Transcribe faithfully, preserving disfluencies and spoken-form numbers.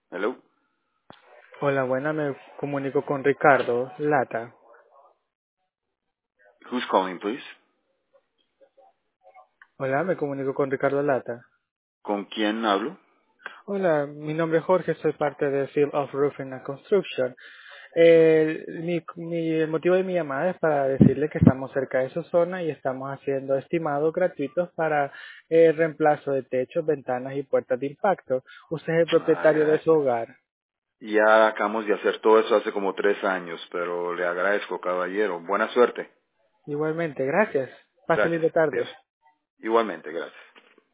Hello? Hola, buena, me comunico con Ricardo Lata. Who's calling, please? Hola, me comunico con Ricardo Lata. ¿Con quién hablo? Hola, mi nombre es Jorge, soy parte de Field of Roofing and Construction. El, mi, mi- el motivo de mi llamada es para decirle que estamos cerca de su zona y estamos haciendo estimados gratuitos para el reemplazo de techos, ventanas y puertas de impacto. Usted es el Ah, propietario de ya, su hogar. ya acabamos de hacer todo eso hace como tres años, pero le agradezco, caballero. Buena suerte. Igualmente, gracias. Pase Gracias. linda tarde. Adiós. Igualmente, gracias.